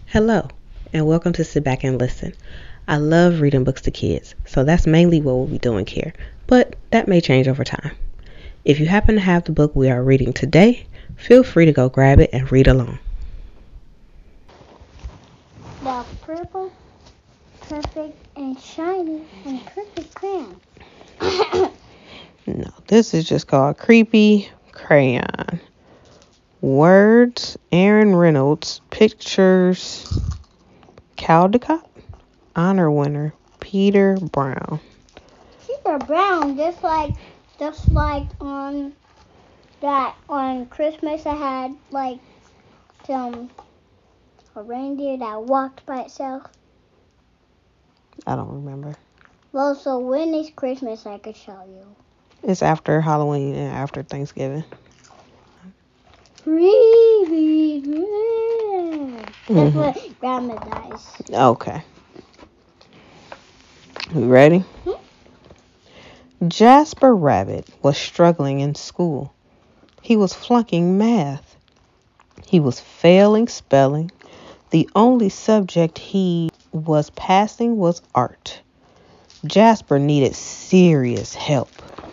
Hello, and welcome to Sit Back and Listen. I love reading books to kids, so that's mainly what we'll be doing here, but that may change over time. If you happen to have the book we are reading today, feel free to go grab it and read along. The purple, perfect, and shiny, and perfect crayon. No, this is just called Creepy Crayon. Words, Aaron Reynolds. Pictures, Caldecott. Honor winner, Peter Brown. Peter Brown, just like on Christmas I had like a reindeer that walked by itself. I don't remember. Well, so when is Christmas I could show you? It's after Halloween and after Thanksgiving. That's when Grandma dies. Okay. You ready? Jasper Rabbit was struggling in school. He was flunking math. He was failing spelling. The only subject he was passing was art. Jasper needed serious help.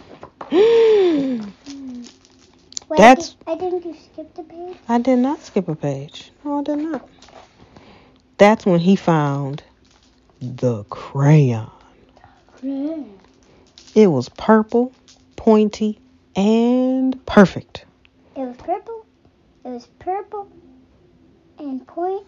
Wait, I think you skipped a page. I did not skip a page. No, I did not. That's when he found the crayon. It was purple, pointy, and perfect. It was purple. It was purple and pointy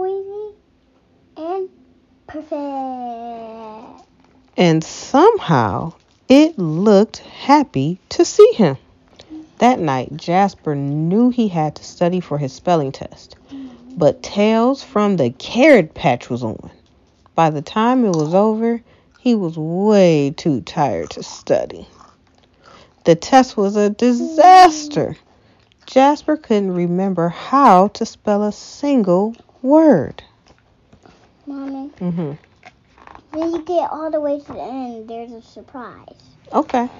and perfect. And somehow it looked happy to see him. That night, Jasper knew he had to study for his spelling test. But Tales from the Carrot Patch was on. By the time it was over, he was way too tired to study. The test was a disaster. Jasper couldn't remember how to spell a single word. Mommy, when you get all the way to the end, there's a surprise. Okay.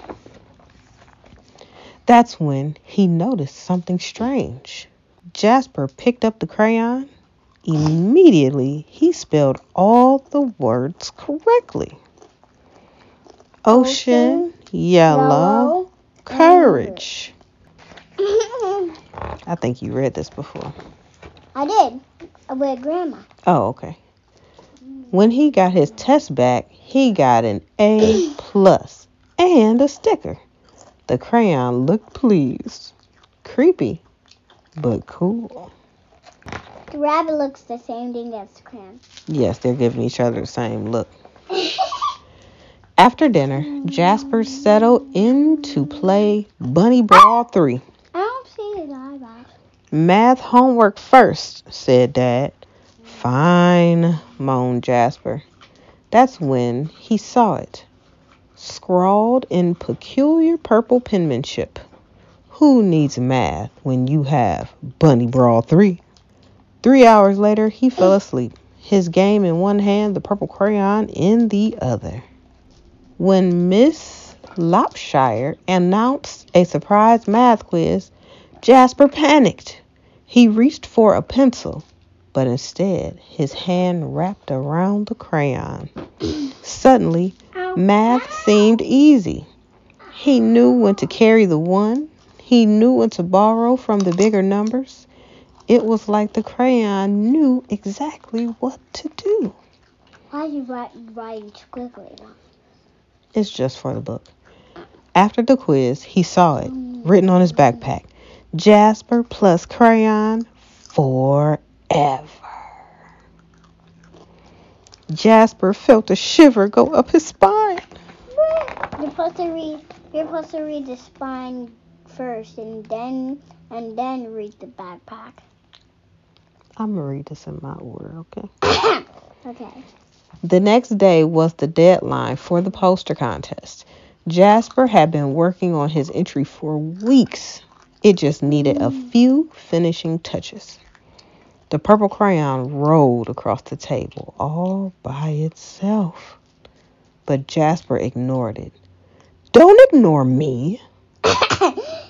That's when he noticed something strange. Jasper picked up the crayon. Immediately, he spelled all the words correctly. Ocean, yellow, courage. I think you read this before. I did. With Grandma. Oh, okay. When he got his test back, he got an A+ and a sticker. The crayon looked pleased. Creepy, but cool. The rabbit looks the same thing as the crayon. Yes, they're giving each other the same look. After dinner, Jasper settled in to play Bunny Brawl 3. I don't see his eyebrows. Math homework first, said Dad. Fine, moaned Jasper. That's when he saw it. Scrawled in peculiar purple penmanship. Who needs math when you have Bunny Brawl 3? 3 hours later, he fell asleep. His game in one hand, the purple crayon in the other. When Miss Lopshire announced a surprise math quiz, Jasper panicked. He reached for a pencil, but instead, his hand wrapped around the crayon. Suddenly, math seemed easy. He knew when to carry the one. He knew when to borrow from the bigger numbers. It was like the crayon knew exactly what to do. Why are you writing too quickly? It's just for the book. After the quiz, he saw it, written on his backpack. Jasper plus crayon forever. Jasper felt a shiver go up his spine. You're supposed to read the spine first and then read the backpack. I'm going to read this in my order, okay? Okay. The next day was the deadline for the poster contest. Jasper had been working on his entry for weeks. It just needed a few finishing touches. The purple crayon rolled across the table all by itself. But Jasper ignored it. Don't ignore me.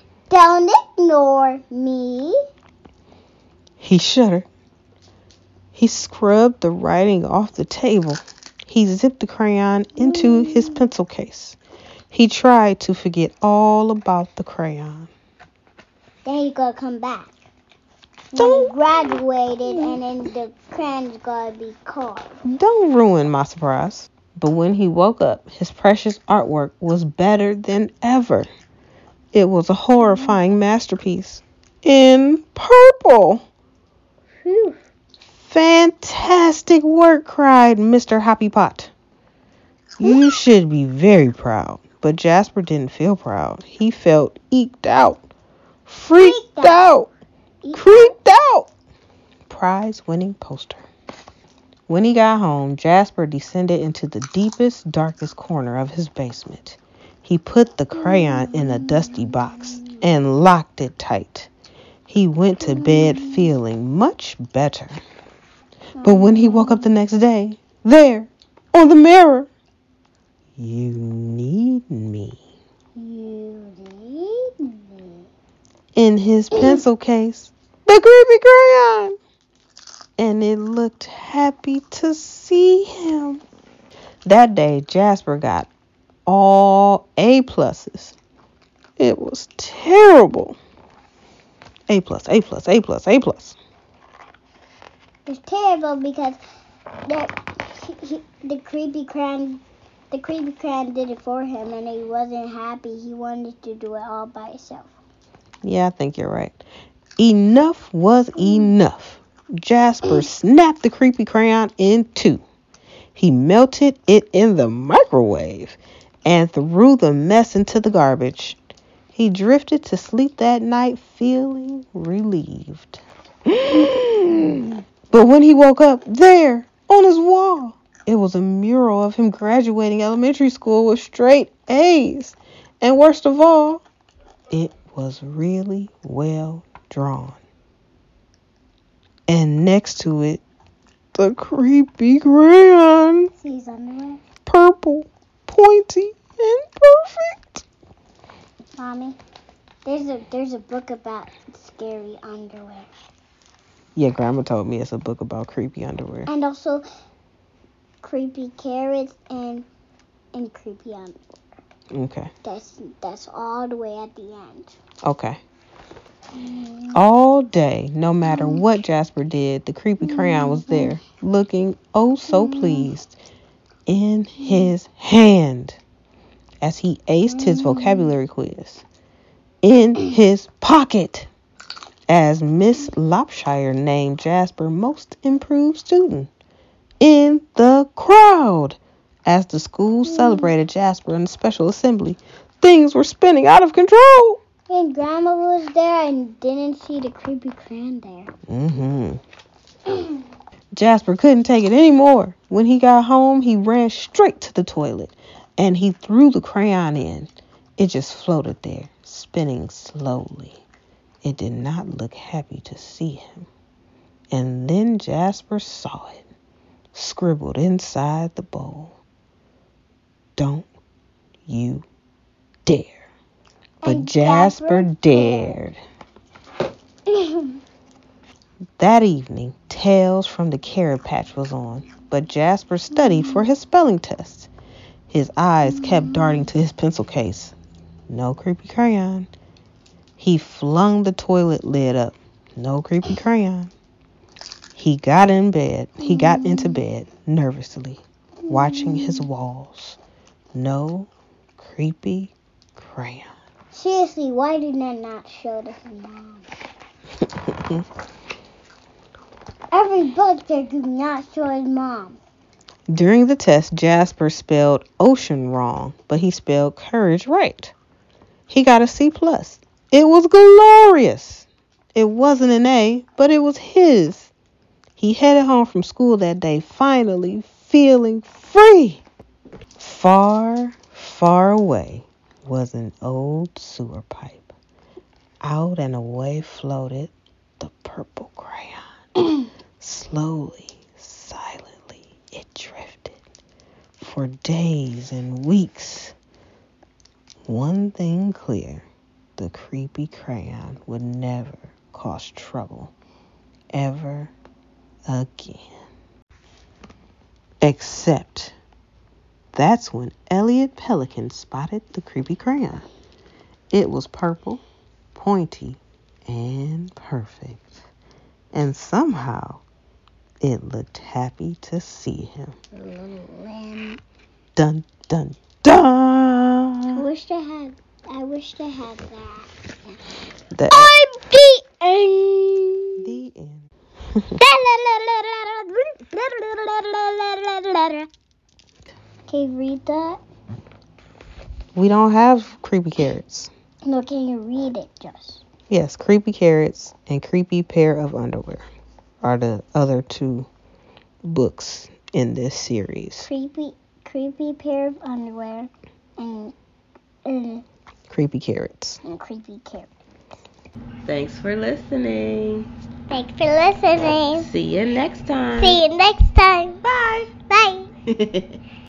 Don't ignore me. He shuddered. He scrubbed the writing off the table. He zipped the crayon into his pencil case. He tried to forget all about the crayon. Then he gonna come back. When he graduated, and then the crayon's gonna be carved. Don't ruin my surprise. But when he woke up, his precious artwork was better than ever. It was a horrifying masterpiece in purple. Whew. Fantastic work, cried Mr. Hoppy Pot. You should be very proud. But Jasper didn't feel proud. He felt eked out, freaked out, creeped out. Prize-winning poster. When he got home, Jasper descended into the deepest, darkest corner of his basement. He put the crayon in a dusty box and locked it tight. He went to bed feeling much better. But when he woke up the next day, there, on the mirror, you need me. You need me. In his pencil case, the creepy crayon. And it looked happy to see him. That day, Jasper got all A+. It was terrible. A+, A+, A+, A+. It's terrible because the creepy crayon did it for him, and he wasn't happy. He wanted to do it all by himself. Yeah, I think you're right. Enough was enough. Jasper snapped the creepy crayon in two. He melted it in the microwave and threw the mess into the garbage. He drifted to sleep that night feeling relieved. But when he woke up, there, on his wall, it was a mural of him graduating elementary school with straight A's. And worst of all, it was really well drawn. And next to it, the creepy crayon. His underwear. Purple, pointy, and perfect. Mommy, there's a book about scary underwear. Yeah, Grandma told me it's a book about creepy underwear. And also creepy carrots and creepy underwear. Okay. That's all the way at the end. Okay. All day, no matter what Jasper did, the creepy crayon was there, looking oh so pleased, in his hand, as he aced his vocabulary quiz. In his pocket, as Miss Lopshire named Jasper most improved student. In the crowd, as the school celebrated Jasper in the special assembly. Things were spinning out of control. And Grandma was there and didn't see the creepy crayon there. Jasper couldn't take it anymore. When he got home, he ran straight to the toilet and he threw the crayon in. It just floated there, spinning slowly. It did not look happy to see him. And then Jasper saw it, scribbled inside the bowl. Don't you dare. But And Jasper dared. That evening, Tales from the Carrot Patch was on, but Jasper studied for his spelling test. His eyes kept darting to his pencil case. No creepy crayon. He flung the toilet lid up. No creepy crayon. He got into bed nervously, watching his walls. No creepy crayon. Seriously, why did that not show to his mom? Every book they do not show his mom. During the test, Jasper spelled ocean wrong, but he spelled courage right. He got a C+. It was glorious. It wasn't an A, but it was his. He headed home from school that day, finally feeling free. Far, far away was an old sewer pipe. Out and away floated the purple crayon. Slowly, silently, it drifted. For days and weeks. One thing clear, the creepy crayon would never cause trouble. Ever again. Except that's when Elliot Pelican spotted the creepy crayon. It was purple, pointy, and perfect. And somehow it looked happy to see him. Dun, dun, dun! I wish I had that. I'm the end. the end. Can you read that? We don't have creepy carrots. No, can you read it just? Yes, creepy carrots and creepy pair of underwear are the other two books in this series. Creepy pair of underwear and Creepy carrots. and creepy carrot. Thanks for listening. Thanks for listening. See you next time. See you next time. Bye. Bye.